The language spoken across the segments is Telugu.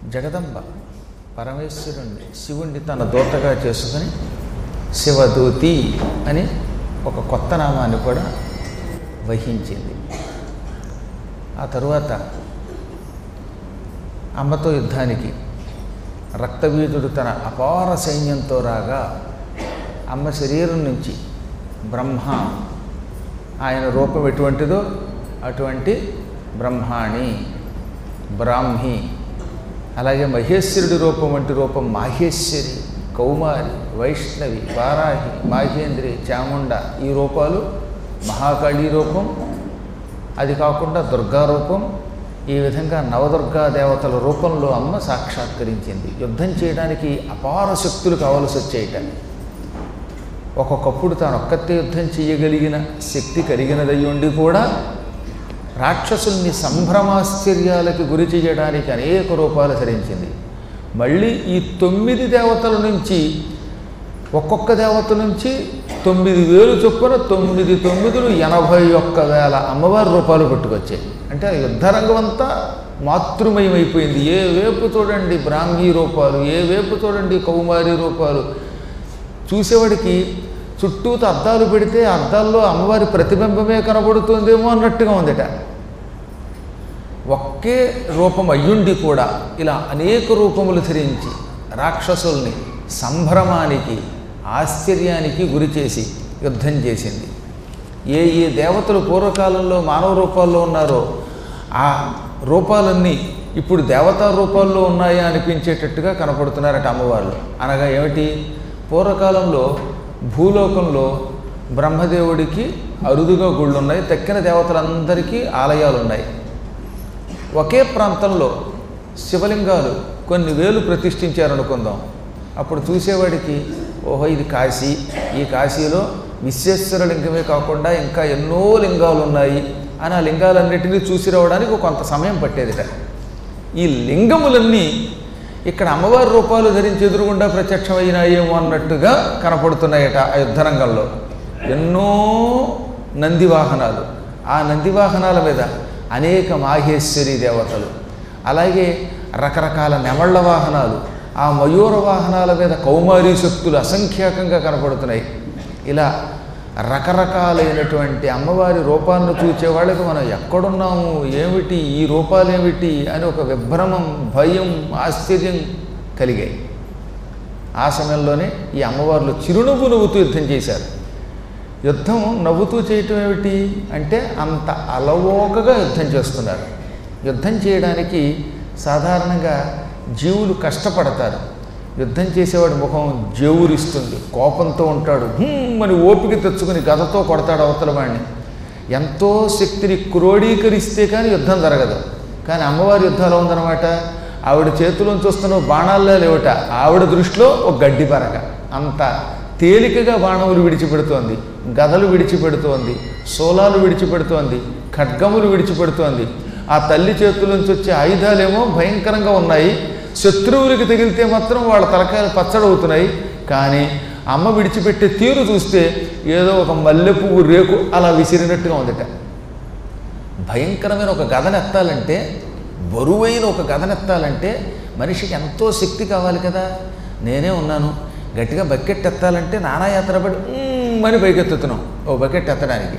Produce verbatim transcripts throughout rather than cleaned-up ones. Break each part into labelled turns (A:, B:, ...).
A: జగదంబ పరమేశ్వరుణ్ణి శివుణ్ణి తన దూతగా చేసుకుని శివదూతి అని ఒక కొత్త నామాన్ని కూడా వహించింది. ఆ తరువాత అమ్మతో యుద్ధానికి రక్తవీధుడు తన అపార సైన్యంతో రాగా అమ్మ శరీరం నుంచి బ్రహ్మ, ఆయన రూపం ఎటువంటిదో అటువంటి బ్రహ్మాణి, బ్రాహ్మి, అలాగే మహేశ్వరుడి రూపం వంటి రూపం మాహేశ్వరి, కౌమారి, వైష్ణవి, వారాహి, మాహేంద్రి, చాముండ, ఈ రూపాలు మహాకాళీ రూపం. అది కాకుండా దుర్గా రూపం. ఈ విధంగా నవదుర్గా దేవతల రూపంలో అమ్మ సాక్షాత్కరించింది. యుద్ధం చేయడానికి అపార శక్తులు కావలసి వచ్చేయట. ఒక్కొక్కప్పుడు తాను ఒక్కతే యుద్ధం చేయగలిగిన శక్తి కలిగినదై ఉండి కూడా రాక్షసుల్ని సంభ్రమాశ్చర్యాలకి గురి చేయడానికి అనేక రూపాలు ధరించింది. మళ్ళీ ఈ తొమ్మిది దేవతల నుంచి ఒక్కొక్క దేవత నుంచి తొమ్మిది వేలు చొప్పున తొమ్మిది తొమ్మిదిలు ఎనభై ఒక్క వేల అమ్మవారి రూపాలు పట్టుకొచ్చాయి. అంటే ఆ యుద్ధరంగం అంతా మాతృమయమైపోయింది. ఏ వేపు చూడండి బ్రాహ్మీ రూపాలు, ఏ వేపు చూడండి కౌమారి రూపాలు. చూసేవాడికి చుట్టూతో అద్దాలు పెడితే అద్దాల్లో అమ్మవారి ప్రతిబింబమే కనబడుతుందేమో అన్నట్టుగా ఉందట. ఒకే రూపం అయ్యుండి కూడా ఇలా అనేక రూపములు ధరించి రాక్షసుల్ని సంభ్రమానికి, ఆశ్చర్యానికి గురి చేసి యుద్ధం చేసింది. ఏ ఏ దేవతలు పూర్వకాలంలో మానవ రూపాల్లో ఉన్నారో ఆ రూపాలన్నీ ఇప్పుడు దేవతా రూపాల్లో ఉన్నాయా అనిపించేటట్టుగా కనపడుతున్నారట అమ్మవార్లు. అనగా ఏమిటి? పూర్వకాలంలో భూలోకంలో బ్రహ్మదేవుడికి అరుదుగా గుళ్ళు ఉన్నాయి, తక్కిన దేవతలందరికీ ఆలయాలు ఉన్నాయి. ఒకే ప్రాంతంలో శివలింగాలు కొన్ని వేలు ప్రతిష్ఠించారనుకుందాం. అప్పుడు చూసేవాడికి ఓహో ఇది కాశీ, ఈ కాశీలో విశ్వేశ్వర లింగమే కాకుండా ఇంకా ఎన్నో లింగాలు ఉన్నాయి అని ఆ లింగాలన్నిటినీ చూసి రావడానికి కొంత సమయం పట్టేదిట. ఈ లింగములన్నీ ఇక్కడ అమ్మవారి రూపాలు ధరించి ఎదురుగుండా ప్రత్యక్షమైనాయేమో అన్నట్టుగా కనపడుతున్నాయట. ఆ యుద్ధరంగంలో ఎన్నో నందివాహనాలు, ఆ నందివాహనాల మీద అనేక మాహేశ్వరి దేవతలు, అలాగే రకరకాల నెమళ్ల వాహనాలు, ఆ మయూర వాహనాల మీద కౌమారీ శక్తులు అసంఖ్యాకంగా కనపడుతున్నాయి. ఇలా రకరకాలైనటువంటి అమ్మవారి రూపాలను చూచే వాళ్ళకి మనం ఎక్కడున్నాము, ఏమిటి ఈ రూపాలేమిటి అని ఒక విభ్రమం, భయం, ఆశ్చర్యం కలిగాయి. ఆ సమయంలోనే ఈ అమ్మవార్లు చిరునవ్వు నవ్వుతూ యుద్ధం చేశారు. యుద్ధం నవ్వుతూ చేయటం ఏమిటి అంటే అంత అలవోకగా యుద్ధం చేస్తున్నారు. యుద్ధం చేయడానికి సాధారణంగా జీవులు కష్టపడతారు. యుద్ధం చేసేవాడి ముఖం జేవురిస్తుంది, కోపంతో ఉంటాడు, అని ఓపిక తెచ్చుకుని గదతో కొడతాడు అవతల వాడిని. ఎంతో శక్తిని క్రోడీకరిస్తే కానీ యుద్ధం జరగదు. కానీ అమ్మవారి యుద్ధాలు ఉందన్నమాట. ఆవిడ చేతిలోంచి వస్తున్న బాణాల్లో లేవట, ఆవిడ దృష్టిలో ఒక గడ్డి పరక. అంత తేలికగా బాణములు విడిచిపెడుతోంది, గదలు విడిచిపెడుతోంది, శూలాలు విడిచిపెడుతోంది, ఖడ్గములు విడిచిపెడుతోంది. ఆ తల్లి చేతుల్లోంచి వచ్చే ఆయుధాలేమో భయంకరంగా ఉన్నాయి. శత్రువులకి తగిలితే మాత్రం వాళ్ళ తలకాయలు పచ్చడవుతున్నాయి. కానీ అమ్మ విడిచిపెట్టే తీరు చూస్తే ఏదో ఒక మల్లె పువ్వు రేకు అలా విసిరినట్టుగా ఉందట. భయంకరమైన ఒక గదనెత్తాలంటే, బరువైన ఒక గదనెత్తాలంటే మనిషికి ఎంతో శక్తి కావాలి కదా. నేనే ఉన్నాను, గట్టిగా బకెట్ ఎత్తాలంటే నానాయాత్ర పడి అని పైకెత్తుతున్నాం ఓ బకెట్ ఎత్తడానికి.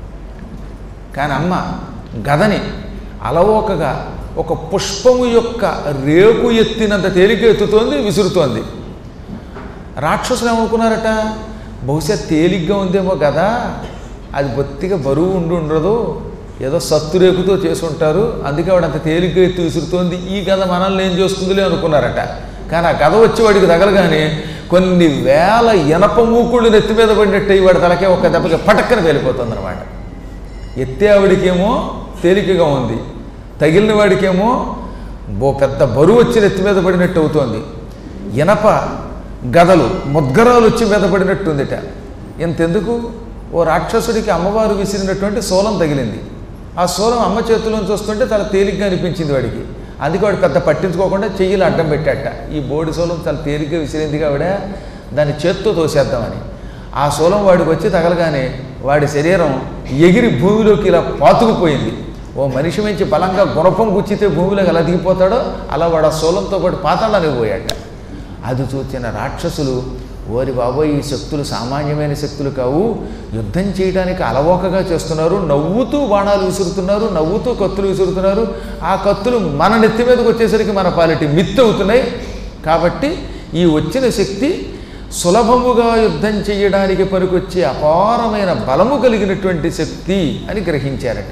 A: కానీ అమ్మ గదని అలవోకగా ఒక పుష్పము యొక్క రేకు ఎత్తినంత తేలిక ఎత్తుతోంది, విసురుతోంది. రాక్షసులు ఏమనుకున్నారట, బహుశా తేలిగ్గా ఉందేమో కదా, అది బొత్తిగా బరువు ఉండి ఉండదు, ఏదో సత్తు రేకుతో చేసి ఉంటారు, అందుకే వాడు అంత తేలిగ్గా ఎత్తి విసురుతోంది, ఈ గద మనల్ని ఏం చేస్తుందిలే అనుకున్నారట. కానీ ఆ గద వచ్చి వాడికి తగలగానే కొన్ని వేల ఇనప మూకుళ్ళు నెత్తి మీద పడినట్టు వాడి తలకే ఒక దెబ్బకి పటక్కన వెళ్ళిపోతుంది అనమాట. ఎత్తే ఆవిడికేమో తేలికగా ఉంది, తగిలిన వాడికేమో ఓ పెద్ద బరువు వచ్చి నెత్తి మీద పడినట్టు అవుతోంది. ఇనప గదలు ముద్గరాలు వచ్చి మీద పడినట్టు ఉందిట. ఇంతెందుకు, ఓ రాక్షసుడికి అమ్మవారు విసిరినటువంటి శూలం తగిలింది. ఆ శూలం అమ్మ చేతిలోంచి వస్తుంటే చాలా తేలిగ్గా అనిపించింది వాడికి. అందుకే వాడు పెద్ద పట్టించుకోకుండా చెయ్యిలు అడ్డం పెట్టాట. ఈ బోడి శూలం చాలా తేలిగ్గా విసిరింది ఆవిడ, దాన్ని చేత్తో తోసేద్దామని. ఆ శూలం వాడికి వచ్చి తగలగానే వాడి శరీరం ఎగిరి భూమిలోకి ఇలా పాతుకుపోయింది. ఓ మనిషి మంచి బలంగా గుణపం గుచ్చితే భూమిలోకి ఎలా దిగిపోతాడో అలా వాడు ఆ శూలంతో పాటు పాతాళానికి పోయాట. అది చూసిన రాక్షసులు, ఓరి బాబోయ్ ఈ శక్తులు సామాన్యమైన శక్తులు కావు, యుద్ధం చేయడానికి అలవోకగా చేస్తున్నారు, నవ్వుతూ బాణాలు విసురుతున్నారు, నవ్వుతూ కత్తులు విసురుతున్నారు. ఆ కత్తులు మన నెత్తి మీదకి వచ్చేసరికి మన పాలిటి మిత్తు అవుతున్నాయి. కాబట్టి ఈ వచ్చిన శక్తి సులభముగా యుద్ధం చేయడానికి పనికొచ్చే అపారమైన బలము కలిగినటువంటి శక్తి అని గ్రహించారట.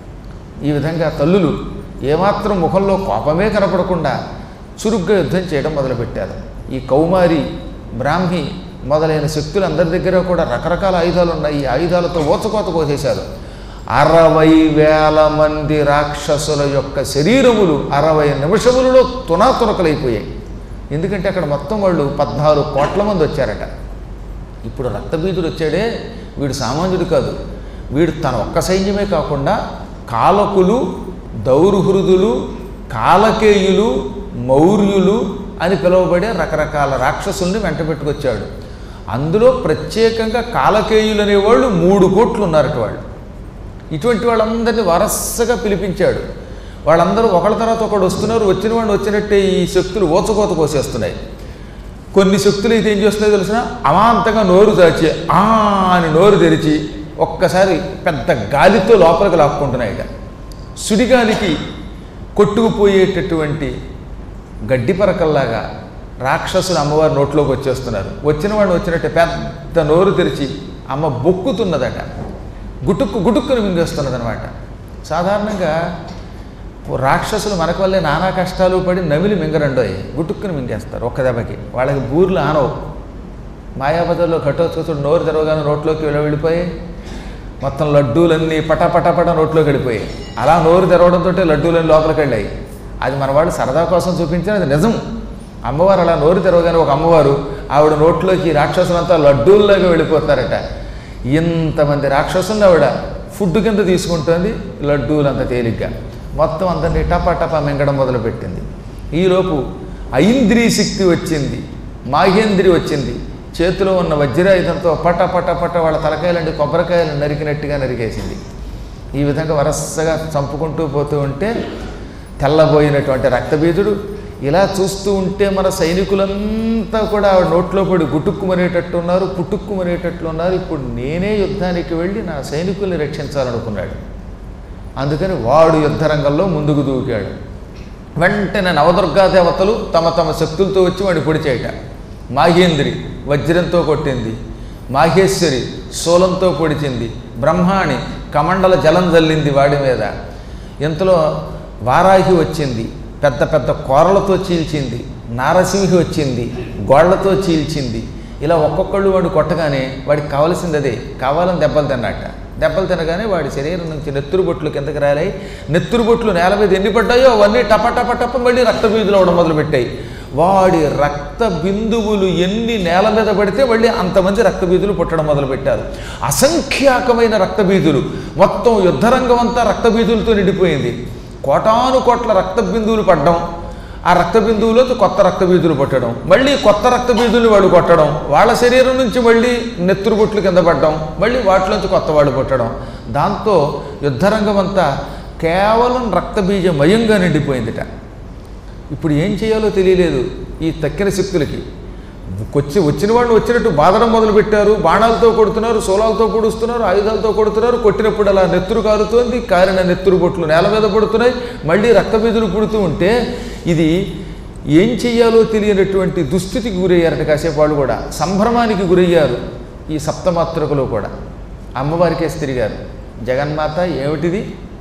A: ఈ విధంగా తల్లులు ఏమాత్రం ముఖంలో కోపమే కనపడకుండా చురుగ్గా యుద్ధం చేయడం మొదలుపెట్టారు. ఈ కౌమారి, బ్రాహ్మి మొదలైన శక్తులు అందరి దగ్గర కూడా రకరకాల ఆయుధాలు ఉన్నాయి. ఈ ఆయుధాలతో ఓచకోత కోసేశారు. అరవై వేల మంది రాక్షసుల యొక్క శరీరములు అరవై నిమిషములలో తునాతునకలైపోయాయి. ఎందుకంటే అక్కడ మొత్తం వాళ్ళు పద్నాలుగు కోట్ల మంది వచ్చారట. ఇప్పుడు రక్తబీజుడు వచ్చాడే, వీడు సామాన్యుడు కాదు. వీడు తన ఒక్క సైన్యమే కాకుండా కాలకులు, దౌర్హృదులు, కాలకేయులు, మౌర్యులు అని పిలువబడే రకరకాల రాక్షసుల్ని వెంట పెట్టుకొచ్చాడు. అందులో ప్రత్యేకంగా కాలకేయులు అనేవాళ్ళు మూడు కోట్లు ఉన్నారట. వాళ్ళు ఇటువంటి వాళ్ళందరినీ వరసగా పిలిపించాడు. వాళ్ళందరూ ఒకళ్ళ తర్వాత ఒకడు వస్తున్నారు. వచ్చిన వాడిని వచ్చినట్టే ఈ శక్తులు ఓచకోత కోసేస్తున్నాయి. కొన్ని శక్తులు అయితే ఏం చేస్తున్నాయో తెలిసిన, అమాంతంగా నోరు దాచి ఆ అని నోరు తెరిచి ఒక్కసారి పెద్ద గాలితో లోపలికి లాక్కుంటున్నాయి. సుడిగాలికి కొట్టుకుపోయేటటువంటి గడ్డి పరకల్లాగా రాక్షసులు అమ్మవారి నోట్లోకి వచ్చేస్తున్నారు. వచ్చిన వాడిని వచ్చినట్టే పెద్ద నోరు తెరిచి అమ్మ బొక్కుతున్నదట. గుటుక్కు గుటుక్కుని మింగేస్తున్నదనమాట. సాధారణంగా రాక్షసులు మనకు వల్లే నానా కష్టాలు పడి నమిలి మింగరండోయి, గుటుక్కుని మింగేస్తారు ఒక్క దెబ్బకి. వాళ్ళకి బూర్లు ఆనవు. మాయాబజార్లో ఘటోత్కచుడు నోరు తెరవగానే నోట్లోకి వెళ్ళ వెళ్ళిపోయి మొత్తం లడ్డూలన్నీ పటపటపట నోట్లోకి వెళ్ళిపోయాయి. అలా నోరు తెరవడంతో లడ్డూలన్నీ లోపలికి వెళ్ళాయి. అది మన వాళ్ళు సరదా కోసం చూపించిన అది నిజం. అమ్మవారు అలా నోరు తెరవగానే ఒక అమ్మవారు ఆవిడ నోట్లోకి రాక్షసులంతా లడ్డూల్లాగా వెళ్ళిపోతారట. ఇంతమంది రాక్షసులను ఆవిడ ఫుడ్ కింద తీసుకుంటుంది లడ్డూలంత తేలిగ్గా. మొత్తం అందరినీ టపా టపా మింగడం మొదలుపెట్టింది. ఈలోపు ఐంద్రీ శక్తి వచ్చింది, మాహేంద్రి వచ్చింది. చేతిలో ఉన్న వజ్రాయుధంతో పట పట పట వాళ్ళ తలకాయలండి కొబ్బరికాయలు నరికినట్టుగా నరికేసింది. ఈ విధంగా వరసగా చంపుకుంటూ పోతూ ఉంటే తెల్లబోయినటువంటి రక్తబీజుడు ఇలా చూస్తూ ఉంటే మన సైనికులంతా కూడా ఆవిడ నోట్లో పడి గుటుక్కుమనేటట్టు ఉన్నారు, పుట్టుక్కుమనేటట్లు ఉన్నారు. ఇప్పుడు నేనే యుద్ధానికి వెళ్ళి నా సైనికుల్ని రక్షించాలనుకున్నాడు. అందుకని వాడు యుద్ధరంగంలో ముందుకు దూకాడు. వెంటనే నవదుర్గా దేవతలు తమ తమ శక్తులతో వచ్చి వాడిని పొడిచేయట. మాహేంద్రి వజ్రంతో కొట్టింది, మాహేశ్వరి శూలంతో పొడిచింది, బ్రహ్మాణి కమండల జలం జల్లింది వాడి మీద. ఇంతలో వారాహి వచ్చింది, పెద్ద పెద్ద కోరలతో చీల్చింది. నారసింహి వచ్చింది, గోళ్లతో చీల్చింది. ఇలా ఒక్కొక్కళ్ళు వాడు కొట్టగానే వాడికి కావలసింది అదే, కావాలని దెబ్బలు తిన్నట్ట. దెబ్బలు తినగానే వాడి శరీరం నుంచి నెత్తురు బొట్లు కిందకి రాలాయి. నెత్తురు బొట్లు నేల మీద ఎన్ని పడ్డాయో అవన్నీ టప టప టప మళ్ళీ రక్త బీజులు అవడం మొదలుపెట్టాయి. వాడి రక్త బిందువులు ఎన్ని నేల మీద పడితే మళ్ళీ అంతమంది రక్తబీజులు పుట్టడం మొదలుపెట్టారు. అసంఖ్యాకమైన రక్తబీజులు, మొత్తం యుద్ధరంగం అంతా రక్తబీజులతో నిండిపోయింది. కోటాను కోట్ల రక్త బిందువులు పడ్డం, ఆ రక్త బిందువులతో కొత్త రక్తబీజులు పుట్టడం, మళ్ళీ కొత్త రక్తబీజులు వాడు కొట్టడం, వాళ్ళ శరీరం నుంచి మళ్ళీ నెత్తురు బొట్లు కింద పడ్డం, మళ్ళీ వాటిలోంచి కొత్త వాడు పుట్టడం. దాంతో యుద్ధరంగం అంతా కేవలం రక్తబీజమయంగా నిండిపోయిందిట. ఇప్పుడు ఏం చేయాలో తెలియలేదు ఈ తక్కిన శక్తులకి. వచ్చి వచ్చిన వాళ్ళు వచ్చినట్టు బాధడం మొదలుపెట్టారు. బాణాలతో కొడుతున్నారు, శూలాలతో పొడుస్తున్నారు, ఆయుధాలతో కొడుతున్నారు. కొట్టినప్పుడు అలా నెత్తురు కారుతోంది, కారిన నెత్తురు బొట్లు నేల మీద పడుతున్నాయి, మళ్ళీ రక్తబీజులు పుడుతూ ఉంటే ఇది ఏం చెయ్యాలో తెలియనటువంటి దుస్థితికి గురయ్యారట. కాసేపు వాళ్ళు కూడా సంభ్రమానికి గురయ్యారు. ఈ సప్తమాతృకలు కూడా అమ్మవారికేసి తిరిగారు. జగన్మాత ఏమిటిది,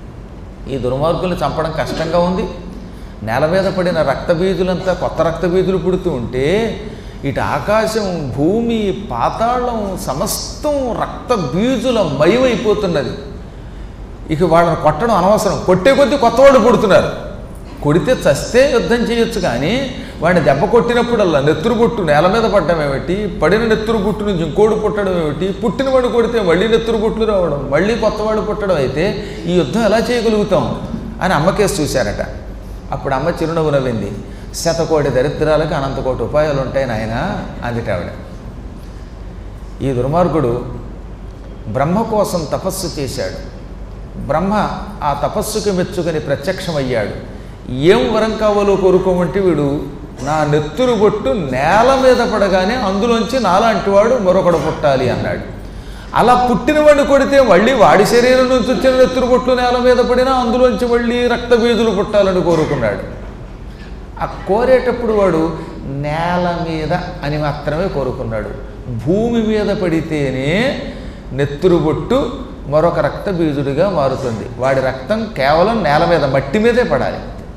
A: ఈ దుర్మార్గుల్ని చంపడం కష్టంగా ఉంది, నేల మీద పడిన రక్తబీజులంతా కొత్త రక్తబీజులు పుడుతూ ఉంటే ఇటు ఆకాశం, భూమి, పాతాళం సమస్తం రక్తబీజుల మయమైపోతున్నది. ఇక వాళ్ళని కొట్టడం అనవసరం, కొట్టే కొద్దీ కొత్త వాళ్ళు పుడుతున్నారు. కొడితే చస్తే యుద్ధం చేయొచ్చు, కానీ వాడిని దెబ్బ కొట్టినప్పుడల్లా నెత్తురు బొట్టు నేల మీద పడ్డం ఏమిటి, పడిన నెత్తురు బొట్టు నుంచి ఇంకోడు పుట్టడం ఏమిటి, పుట్టినవాడు కొడితే మళ్ళీ నెత్తురు బొట్లు రావడం, మళ్ళీ కొత్తవాడు పుట్టడం అయితే ఈ యుద్ధం ఎలా చేయగలుగుతాం అని అమ్మకేసి చూశారట. అప్పుడు అమ్మ చిరునవ్వు నవ్వింది. శతకోటి దరిద్రాలకు అనంతకోటి ఉపాయాలు ఉంటాయి నాయన అందుట ఆవిడ. ఈ దుర్మార్గుడు బ్రహ్మ కోసం తపస్సు చేశాడు. బ్రహ్మ ఆ తపస్సుకు మెచ్చుకొని ప్రత్యక్షమయ్యాడు. ఏం వరం కావాలో కోరుకోమంటే వీడు నా నెత్తురు బొట్టు నేల మీద పడగానే అందులోంచి నాలాంటి వాడు మరొకడు పుట్టాలి అన్నాడు. అలా పుట్టిన వాడిని కొడితే మళ్ళీ వాడి శరీరం నుంచి వచ్చిన నెత్తురు బొట్లు నేల మీద పడినా అందులోంచి మళ్ళీ రక్తబీజులు పుట్టాలని కోరుకున్నాడు. ఆ కోరేటప్పుడు వాడు నేల మీద అని మాత్రమే కోరుకున్నాడు. భూమి మీద పడితేనే నెత్తురు బొట్టు మరొక రక్తబీజుడిగా మారుతుంది. వాడి రక్తం కేవలం నేల మీద మట్టి మీదే పడాలి.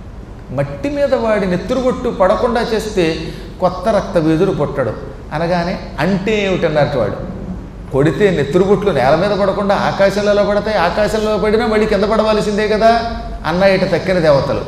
A: మట్టి మీద వాడి నెత్తురు బొట్టు పడకుండా చేస్తే కొత్త రక్తబీజుడు పుట్టడు. అనగానే అంటే ఏమిటన్నట్టు వాడు కొడితే నెత్తురుబుట్లు నేల మీద పడకుండా ఆకాశంలో పడతాయి, ఆకాశంలో పడినా మళ్ళీ కింద పడవలసిందే కదా అన్న ఇట తక్కిన దేవతలు.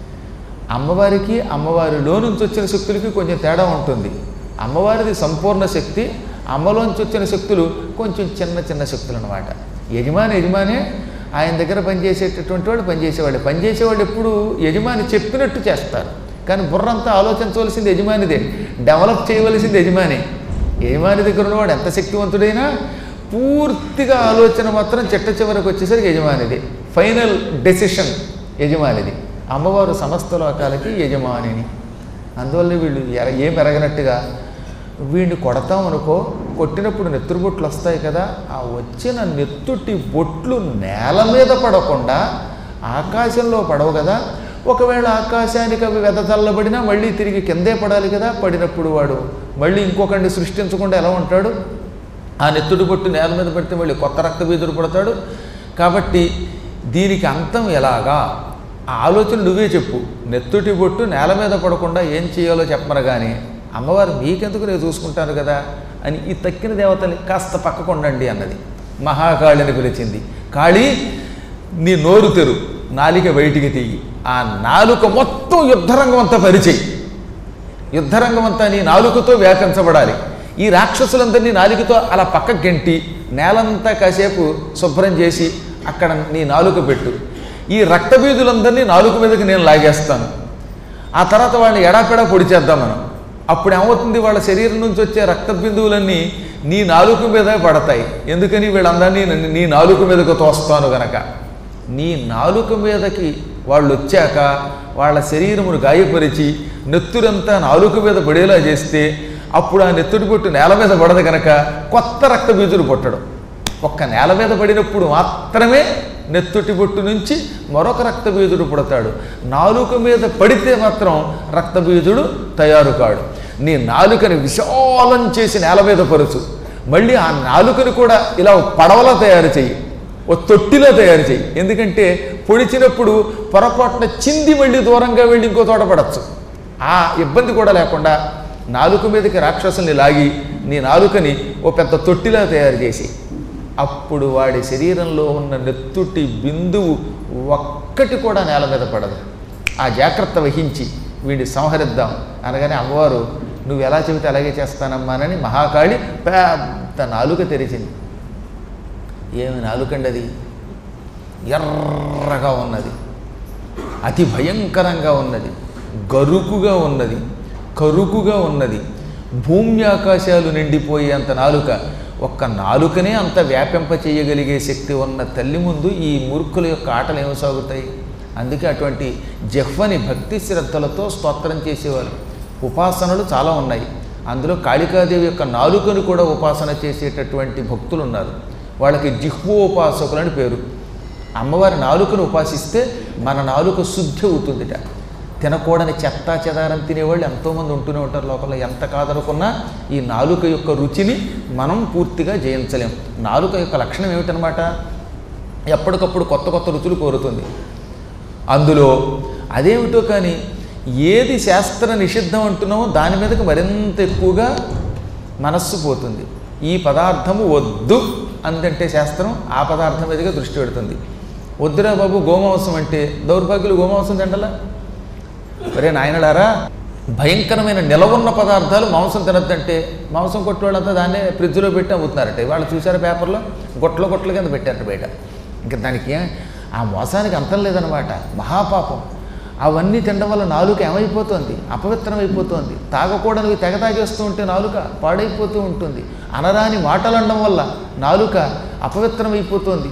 A: అమ్మవారికి అమ్మవారిలో నుంచి వచ్చిన శక్తులకి కొంచెం తేడా ఉంటుంది. అమ్మవారిది సంపూర్ణ శక్తి, అమ్మలోంచి వచ్చిన శక్తులు కొంచెం చిన్న చిన్న శక్తులు అన్నమాట. యజమాని యజమానే, ఆయన దగ్గర పనిచేసేటటువంటి వాడు పనిచేసేవాళ్ళు పనిచేసేవాళ్ళు ఎప్పుడు యజమాని చెప్పినట్టు చేస్తారు. కానీ బుర్రంతా ఆలోచించవలసింది యజమానిదే, డెవలప్ చేయవలసింది యజమాని. యజమాని దగ్గర ఉన్నవాడు ఎంత శక్తివంతుడైనా పూర్తిగా ఆలోచన మాత్రం చిట్ట చివరికి వచ్చేసరికి యజమానిది, ఫైనల్ డెసిషన్ యజమానిది. అమ్మవారు సమస్త లోకాలకి యజమానిని. అందువల్ల వీళ్ళు ఎర ఏం ఎరగనట్టుగా వీడిని కొడతాం అనుకో, కొట్టినప్పుడు నెత్తురు బొట్లు వస్తాయి కదా, ఆ వచ్చిన నెత్తుటి బొట్లు నేల మీద పడకుండా ఆకాశంలో పడవు కదా, ఒకవేళ ఆకాశానికి అవి వెదజల్లబడినా మళ్ళీ తిరిగి కిందే పడాలి కదా. పడినప్పుడు వాడు మళ్ళీ ఇంకొకరిని సృష్టించకుండా ఎలా ఉంటాడు? ఆ నెత్తుడి బొట్టు నేల మీద పడితే మళ్ళీ కొత్త రక్తబీజుడు పడతాడు. కాబట్టి దీనికి అంతం ఎలాగా? ఆ ఆలోచన నువ్వే చెప్పు. నెత్తుటి బొట్టు నేల మీద పడకుండా ఏం చేయాలో చెప్పమరు కానీ అమ్మవారు మీకెందుకు నేను చూసుకుంటాను కదా అని ఈ తక్కిన దేవతని కాస్త పక్కకుండండి అన్నది. మహాకాళిని పిలిచింది. కాళీ, నీ నోరు తెరు, నాలిక బయటికి తీయి, ఆ నాలుక మొత్తం యుద్ధరంగం అంతా పరిచేయి, యుద్ధరంగం అంతా నీ నాలుకతో వ్యాపించబడాలి. ఈ రాక్షసులందరినీ నాలుకతో అలా పక్క గెంటి నేలంతా కాసేపు శుభ్రం చేసి అక్కడ నీ నాలుక పెట్టు. ఈ రక్తబీజులందరినీ నాలుక మీదకి నేను లాగేస్తాను. ఆ తర్వాత వాళ్ళని ఎడాపెడా పొడి చేద్దాం మనం. అప్పుడు ఏమవుతుంది? వాళ్ళ శరీరం నుంచి వచ్చే రక్త బిందువులన్నీ నీ నాలుక మీద పడతాయి. ఎందుకని? వీళ్ళందరినీ నీ నాలుక మీదకు తోస్తాను గనక. నీ నాలుక మీదకి వాళ్ళు వచ్చాక వాళ్ళ శరీరమును గాయపరిచి నెత్తురంతా నాలుక మీద పడేలా చేస్తే అప్పుడు ఆ నెత్తుడి పొట్టు నేల మీద పడదు కనుక కొత్త రక్తబీజుడు పుట్టడం. ఒక్క నేల మీద పడినప్పుడు మాత్రమే నెత్తుటి బొట్టు నుంచి మరొక రక్తబీజుడు పుడతాడు. నాలుక మీద పడితే మాత్రం రక్తబీజుడు తయారు కాడు. నీ నాలుకని విశాలం చేసి నేల మీద పరుచు, మళ్ళీ ఆ నాలుకని కూడా ఇలా పడవలా తయారు చెయ్యి, ఓ తొట్టిలో తయారు చెయ్యి. ఎందుకంటే పొడిచినప్పుడు పొరపాటున చింది మళ్ళీ దూరంగా వెళ్ళి ఇంకో తోట పడచ్చు. ఆ ఇబ్బంది కూడా లేకుండా నాలుక మీదకి రాక్షసుల్ని లాగి నీ నాలుకని ఓ పెద్ద తొట్టిలా తయారు చేసి అప్పుడు వాడి శరీరంలో ఉన్న నెత్తుటి బిందువు ఒక్కటి కూడా నేల మీద పడదు. ఆ జాగ్రత్త వహించి వీడిని సంహరిద్దాం అనగానే అమ్మవారు నువ్వు ఎలా చెబితే అలాగే చేస్తానమ్మానని మహాకాళి పెద్ద నాలుక తెరిచింది. ఏమి నాలుకండి అది? ఎర్రగా ఉన్నది, అతి భయంకరంగా ఉన్నది, గరుకుగా ఉన్నది, కరుకుగా ఉన్నది. భూమి ఆకాశాలు నిండిపోయేంత నాలుక. ఒక్క నాలుకనే అంత వ్యాపింప చేయగలిగే శక్తి ఉన్న తల్లి ముందు ఈ మూర్ఖుల యొక్క ఆటలు ఏమి సాగుతాయి? అందుకే అటువంటి జిహ్వని భక్తి శ్రద్ధలతో స్తోత్రం చేసేవారు. ఉపాసనలు చాలా ఉన్నాయి. అందులో కాళికాదేవి యొక్క నాలుకను కూడా ఉపాసన చేసేటటువంటి భక్తులు ఉన్నారు. వాళ్ళకి జిహ్వోపాసకులని పేరు. అమ్మవారి నాలుకను ఉపాసిస్తే మన నాలుక శుద్ధి అవుతుందిట. తినకూడని చెత్త చెదారం తినేవాళ్ళు ఎంతోమంది ఉంటూనే ఉంటారు లోకంలో. ఎంత కాదనుకున్నా ఈ నాలుక యొక్క రుచిని మనం పూర్తిగా జయించలేం. నాలుక యొక్క లక్షణం ఏమిటనమాట? ఎప్పటికప్పుడు కొత్త కొత్త రుచులు కోరుతుంది. అందులో అదేమిటో కానీ ఏది శాస్త్ర నిషిద్ధం అంటున్నామో దాని మీదకి మరింత ఎక్కువగా మనస్సు పోతుంది. ఈ పదార్థము వద్దు అందంటే శాస్త్రం ఆ పదార్థం మీదుగా దృష్టి పెడుతుంది. వద్దురా బాబు గోమాంసం అంటే దౌర్భాగ్యులు గోమాంసం తింటలా? మరే నాయనలారా, భయంకరమైన నిలవున్న పదార్థాలు మాంసం తినద్దంటే మాంసం కొట్టేవాళ్ళంతా దాన్నే ఫ్రిడ్జ్లో పెట్టి అమ్ముతున్నారట. వాళ్ళు చూసారా పేపర్లో గొట్టల గొట్టల కింద పెట్టారట బయట. ఇంకా దానికి ఆ మోసానికి అంతం లేదనమాట. మహాపాపం. అవన్నీ తినడం వల్ల నాలుక ఏమైపోతుంది? అపవిత్రం అయిపోతుంది. తాగకూడనివి తెగ తాగేస్తూ ఉంటే నాలుక పాడైపోతూ ఉంటుంది. అనరాని మాటలు అనడం వల్ల నాలుక అపవిత్రం అయిపోతుంది.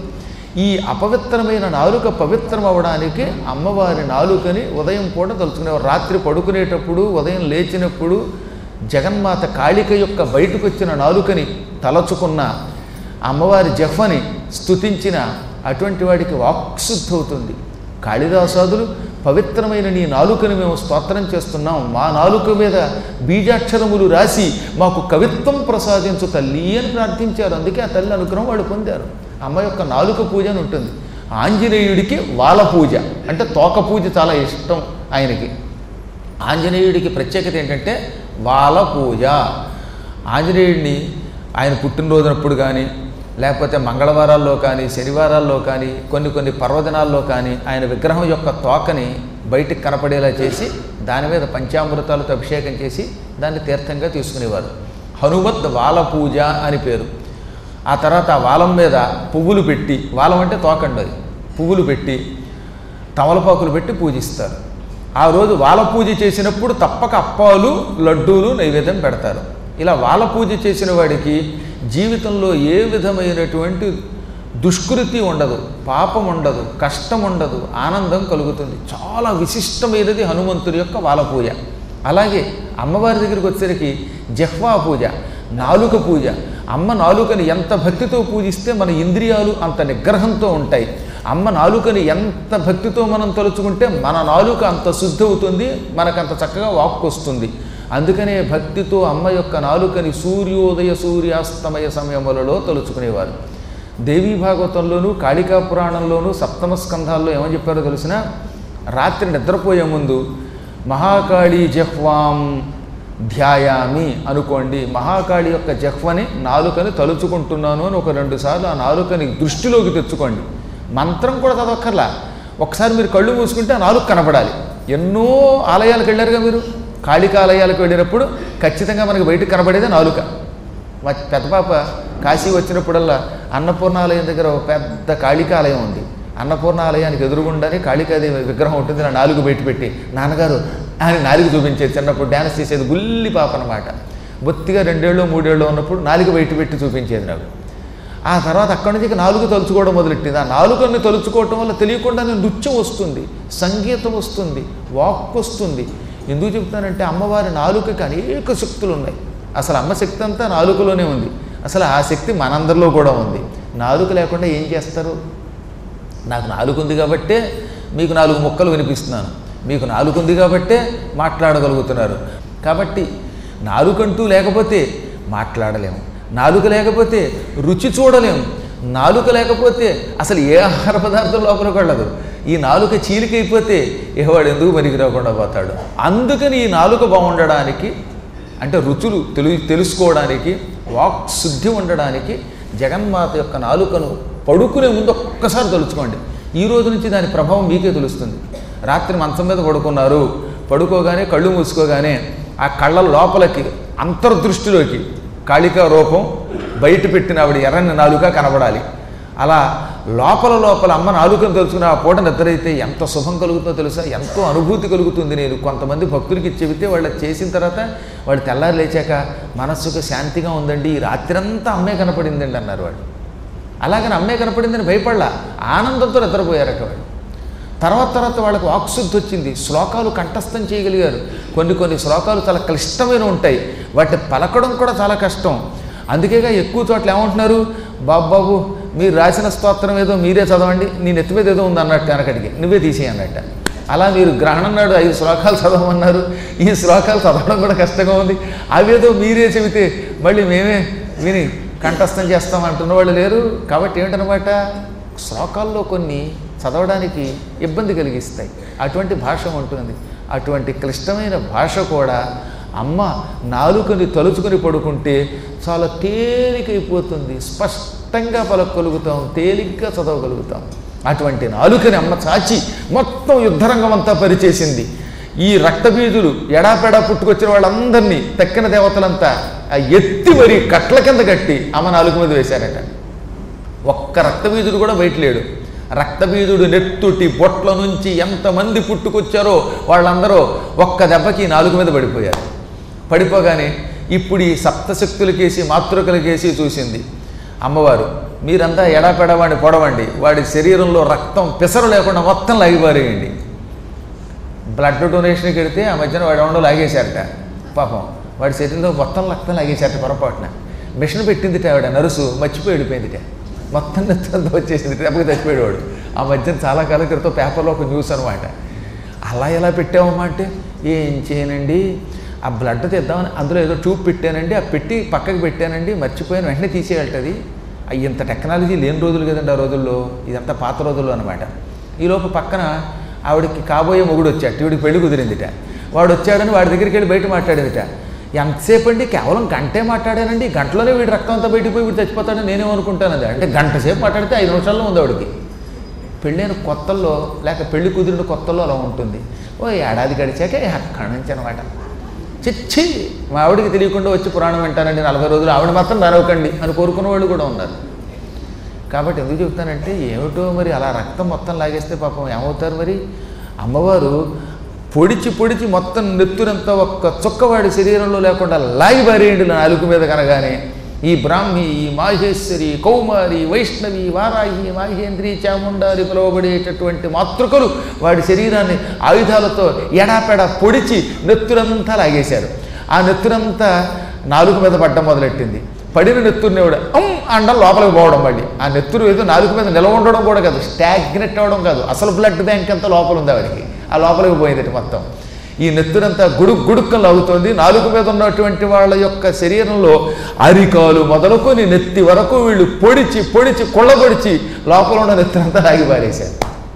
A: ఈ అపవిత్రమైన నాలుక పవిత్రం అవడానికి అమ్మవారి నాలుకని ఉదయం పూట తలుచుకునేవారు. రాత్రి పడుకునేటప్పుడు, ఉదయం లేచినప్పుడు జగన్మాత కాళిక యొక్క బయటకు వచ్చిన నాలుకని తలచుకున్న, అమ్మవారి జఫ్ఫని స్తుతించిన అటువంటి వాడికి వాక్శుద్ధి అవుతుంది. కాళిదాసాదులు పవిత్రమైన నీ నాలుకని మేము స్తోత్రం చేస్తున్నాం, మా నాలుక మీద బీజాక్షరములు రాసి మాకు కవిత్వం ప్రసాదించు తల్లి అని ప్రార్థించారు. అందుకే ఆ తల్లి అనుగ్రహం వాళ్ళు పొందారు. అమ్మ యొక్క నాలుక పూజ అని ఉంటుంది. ఆంజనేయుడికి వాల పూజ అంటే తోక పూజ చాలా ఇష్టం ఆయనకి. ఆంజనేయుడికి ప్రత్యేకత ఏంటంటే వాల పూజ. ఆంజనేయుడిని ఆయన పుట్టినరోజునప్పుడు కానీ, లేకపోతే మంగళవారాల్లో కానీ, శనివారాల్లో కానీ, కొన్ని కొన్ని పర్వదినాల్లో కానీ ఆయన విగ్రహం యొక్క తోకని బయటికి కనపడేలా చేసి దాని మీద పంచామృతాలతో అభిషేకం చేసి దాన్ని తీర్థంగా తీసుకునేవారు. హనుమత్ వాల పూజ అని పేరు. ఆ తర్వాత ఆ వాలం మీద పువ్వులు పెట్టి, వాలం అంటే తోకండి, పువ్వులు పెట్టి తమలపాకులు పెట్టి పూజిస్తారు. ఆ రోజు వాల పూజ చేసినప్పుడు తప్పక అప్పాలు, లడ్డూలు నైవేద్యం పెడతారు. ఇలా వాల పూజ చేసిన వాడికి జీవితంలో ఏ విధమైనటువంటి దుష్కృతి ఉండదు, పాపం ఉండదు, కష్టం ఉండదు, ఆనందం కలుగుతుంది. చాలా విశిష్టమైనది హనుమంతుడి యొక్క వాల పూజ. అలాగే అమ్మవారి దగ్గరికి వచ్చేసరికి జహ్వా పూజ, నాలుక పూజ. అమ్మ నాలుకని ఎంత భక్తితో పూజిస్తే మన ఇంద్రియాలు అంత నిగ్రహంతో ఉంటాయి. అమ్మ నాలుకని ఎంత భక్తితో మనం తలుచుకుంటే మన నాలుక అంత శుద్ధి అవుతుంది, మనకంత చక్కగా వాక్కు వస్తుంది. అందుకనే భక్తితో అమ్మ యొక్క నాలుకని సూర్యోదయ సూర్యాస్తమయ సమయములలో తలుచుకునేవారు. దేవీ భాగవతంలోనూ కాళికా పురాణంలోనూ సప్తమ స్కంధాల్లో ఏమని చెప్పారో తెలిసిన, రాత్రి నిద్రపోయే ముందు మహాకాళీ జహ్వాం ధ్యాయామి అనుకోండి. మహాకాళి యొక్క జహ్వని నాలుకని తలుచుకుంటున్నాను అని ఒక రెండు సార్లు ఆ నాలుకని దృష్టిలోకి తెచ్చుకోండి. మంత్రం కూడా చదవక్కర్లా, ఒకసారి మీరు కళ్ళు మూసుకుంటే ఆ నాలుక కనపడాలి. ఎన్నో ఆలయాలకు వెళ్ళారుగా మీరు, కాళికా ఆలయాలకు వెళ్ళినప్పుడు ఖచ్చితంగా మనకి బయటకు కనబడేదే నాలుక. మా పెద్ద పాప కాశీ వచ్చినప్పుడల్లా అన్నపూర్ణాలయం దగ్గర ఒక పెద్ద కాళికాలయం ఉంది. అన్నపూర్ణాలయానికి ఎదురుగుండానే కాళికాదేవి విగ్రహం ఉంటుంది. నా నాలుగు బయట పెట్టి నాన్నగారు అని నాలుగు చూపించేది. చిన్నప్పుడు డ్యాన్స్ చేసేది, గుల్లి పాప అనమాట. బొత్తిగా రెండేళ్ళు మూడేళ్ళు ఉన్నప్పుడు నాలుగు బయట పెట్టి చూపించేది నాకు. ఆ తర్వాత అక్కడి నుంచి నాలుగు తలుచుకోవడం మొదలెట్టింది. ఆ నాలుగుని తలుచుకోవటం వల్ల తెలియకుండానే నృత్యం వస్తుంది, సంగీతం వస్తుంది, వాక్ వస్తుంది. ఎందుకు చెప్తానంటే అమ్మవారి నాలుకకి అనేక శక్తులు ఉన్నాయి. అసలు అమ్మ శక్తి అంతా నాలుకలోనే ఉంది. అసలు ఆ శక్తి మనందరిలో కూడా ఉంది. నాలుక లేకుండా ఏం చేస్తారు? నాకు నాలుగు ఉంది కాబట్టే మీకు నాలుగు ముక్కలు వినిపిస్తున్నాను, మీకు నాలుగు ఉంది కాబట్టే మాట్లాడగలుగుతున్నారు. కాబట్టి నాలుకంటూ లేకపోతే మాట్లాడలేము, నాలుక లేకపోతే రుచి చూడలేము, నాలుక లేకపోతే అసలు ఏ ఆహార పదార్థం లోపలికి వెళ్ళదు. ఈ నాలుక చీలికైపోతే ఏవాడు ఎందుకు పనికి రాకుండా పోతాడు. అందుకని ఈ నాలుక బాగుండడానికి, అంటే రుచులు తెలు తెలుసుకోవడానికి, వాక్ శుద్ధి ఉండడానికి జగన్మాత యొక్క నాలుకను పడుకునే ముందు ఒక్కసారి తలుచుకోండి. ఈ రోజు నుంచి దాని ప్రభావం మీకే తెలుస్తుంది. రాత్రి మంచం మీద పడుకున్నారు, పడుకోగానే కళ్ళు మూసుకోగానే ఆ కళ్ళ లోపలికి అంతర్దృష్టిలోకి కాళికా రూపం బయట పెట్టిన ఆవిడ ఎర్రని నాలుక కనబడాలి. అలా లోపల లోపల అమ్మ నాలుకను తెలుసుకుని ఆ పూట నిద్రైతే ఎంత శుభం కలుగుతుందో తెలుసా, ఎంతో అనుభూతి కలుగుతుంది. నేను కొంతమంది భక్తులకి చెబితే వాళ్ళు చేసిన తర్వాత వాళ్ళు తెల్లారి లేచాక మనస్సుకు శాంతిగా ఉందండి, ఈ రాత్రంతా అమ్మే కనపడిందండి అన్నారు వాళ్ళు. అలాగని అమ్మే కనపడిందని భయపడలా, ఆనందంతో నిద్రపోయారట వాళ్ళు. తర్వాత తర్వాత వాళ్ళకు వాక్శుద్ధి వచ్చింది, శ్లోకాలు కంఠస్థం చేయగలిగారు. కొన్ని కొన్ని శ్లోకాలు చాలా క్లిష్టమైన ఉంటాయి, వాటిని పలకడం కూడా చాలా కష్టం. అందుకేగా ఎక్కువ చోట్ల ఏమంటున్నారు, బాబు బాబు మీరు రాసిన స్తోత్రం ఏదో మీరే చదవండి, నీ నెత్తి మీద ఏదో ఉంది అన్నట్టు వెనకటికి నువ్వే తీసేయి అన్నట్ట. అలా మీరు గ్రహణం నాడు ఐదు శ్లోకాలు చదవమన్నారు, ఈ శ్లోకాలు చదవడం కూడా కష్టంగా ఉంది, అవేదో మీరే చెబితే మళ్ళీ మేమే విని కంఠస్థం చేస్తామంటున్న వాళ్ళు లేరు. కాబట్టి ఏమిటనమాట, శ్లోకాల్లో కొన్ని చదవడానికి ఇబ్బంది కలిగిస్తాయి, అటువంటి భాష ఉంటుంది. అటువంటి క్లిష్టమైన భాష కూడా అమ్మ నాలుకని తలుచుకొని పడుకుంటే చాలా తేలికైపోతుంది, స్పష్టంగా పలకగలుగుతాం, తేలిగ్గా చదవగలుగుతాం. అటువంటి నాలుకని అమ్మ చాచి మొత్తం యుద్ధరంగం అంతా పరిచేసింది. ఈ రక్తబీజులు ఎడాపెడా పుట్టుకొచ్చిన వాళ్ళందరినీ తక్కిన దేవతలంతా ఎత్తి మరి కట్ల కింద కట్టి అమ్మ నాలుగు మీద వేశారట. ఒక్క రక్తబీజుడు కూడా బయట లేడు. రక్తబీజుడు నెత్తుటి బొట్ల నుంచి ఎంతమంది పుట్టుకొచ్చారో వాళ్ళందరూ ఒక్క దెబ్బకి నాలుగు మీద పడిపోయారు. పడిపోగానే ఇప్పుడు ఈ సప్తశక్తులకేసి మాతృకలకేసి చూసింది అమ్మవారు, మీరంతా ఎడాపెడా వాడిని పొడవండి, వాడి శరీరంలో రక్తం పిసరు లేకుండా మొత్తం లాగిపారేయండి. బ్లడ్ డొనేషన్కి వెడితే ఆ మధ్యన వాడు ఎవడో లాగేశారట పాపం, వాడి శరీరంలో మొత్తం రక్తం లాగేశారట పొరపాటున. మిషన్ పెట్టిందిట ఆవిడ నర్సు, మర్చిపోయి వెళ్ళిపోయిందిట, మొత్తం నెత్తంతా వచ్చేసింది, ఎప్పటికి చచ్చిపోయాడు. ఆ మధ్యన చాలా కాలం క్రితం పేపర్లో ఒక న్యూస్ అనమాట. అలా ఎలా పెట్టామమ్మా అంటే, ఏం చేయనండి ఆ బ్లడ్ తెద్దామని అందులో ఏదో ట్యూబ్ పెట్టానండి, ఆ పెట్టి పక్కకి పెట్టానండి, మర్చిపోయాను, వెంటనే తీసేయాలటది. ఇంత టెక్నాలజీ లేని రోజులు కదండి ఆ రోజుల్లో, ఇదంతా పాత రోజుల్లో అనమాట. ఈలోపు పక్కన ఆవిడకి కాబోయే మొగుడు వచ్చాడు, ఈవిడికి పెళ్లి కుదిరిందిట. వాడు వచ్చాడని వాడి దగ్గరికి వెళ్ళి బయట మాట్లాడేదిట. ఎంతసేపు అండి, కేవలం గంటే మాట్లాడానండి, గంటలోనే వీడి రక్తం అంతా బయటికి పోయి వీడు చచ్చిపోతాడని నేనేమనుకుంటాను. అది అంటే గంట సేపు మాట్లాడితే ఐదు నిమిషాల్లో ఉంది ఆవిడకి. పెళ్ళైన కొత్తల్లో లేక పెళ్లి కుదిరిన కొత్తల్లో అలా ఉంటుంది. ఓ ఏడాది గడిచాక అక్కడి నుంచి అనమాట. చిచ్చి మా ఆవిడికి తెలియకుండా వచ్చి పురాణం వింటానండి నలభై రోజులు, ఆవిడ మాత్రం నరవకండి అని కోరుకున్న వాళ్ళు కూడా ఉన్నారు. కాబట్టి ఎందుకు చెప్తానంటే, ఏమిటో మరి అలా రక్తం మొత్తం లాగేస్తే పాపం ఏమవుతారు మరి. అమ్మవారు పొడిచి పొడిచి మొత్తం నెత్తురంతా ఒక్క చుక్కవాడి శరీరంలో లేకుండా లాగి బారేయండి నాలుగు మీద కనగానే ఈ బ్రాహ్మి, ఈ మాహేశ్వరి, కౌమారి, వైష్ణవి, వారాహి, మాహేంద్రి, చాముండారి పిలువబడేటటువంటి మాతృకలు వాడి శరీరాన్ని ఆయుధాలతో ఎడాపెడా పొడిచి నెత్తురంతా లాగేశారు. ఆ నెత్తురంతా నాలుగు మీద పడ్డం మొదలెట్టింది. పడిన నెత్తురుని కూడా అమ్ అండం లోపలికి పోవడం, మళ్ళీ ఆ నెత్తురు ఏదో నాలుగు మీద నిలవ ఉండడం కూడా కాదు, స్టాగ్నెట్ అవ్వడం కాదు, అసలు బ్లడ్ బ్యాంక్ అంతా లోపల ఉంది ఆవిడికి, ఆ లోపలికి పోయింది మొత్తం. ఈ నెత్తురంతా గుడుక్ గుడుక్కలు అవుతోంది. నాలుగు మీద ఉన్నటువంటి వాళ్ళ యొక్క శరీరంలో అరికాలు మొదలుకొని నెత్తి వరకు వీళ్ళు పొడిచి పొడిచి కొళ్ళగొడిచి లోపల ఉన్న నెత్తురంతా లాగి పారేశారు.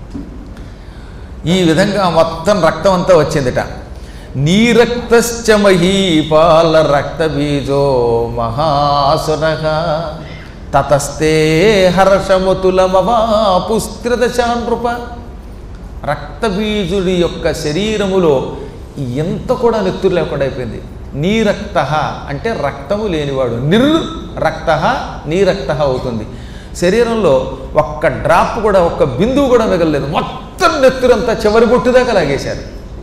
A: ఈ విధంగా మొత్తం రక్తం అంతా వచ్చిందిట. నీరక్తశ్చ మహీపాల రక్త బీజో మహాసురః తతస్తే హర్షమతులమవాపుస్త్రదశానృప. రక్తబీజుడి యొక్క శరీరములో ఎంత కూడా నెత్తురు లేకుండా అయిపోయింది. నీరక్త అంటే రక్తము లేనివాడు, నిర్ రక్త నీరక్త అవుతుంది. శరీరంలో ఒక్క డ్రాప్ కూడా ఒక్క బిందువు కూడా మిగలలేదు, మొత్తం నెత్తురంతా చివరి బొట్టుదాకా లాగేశారు.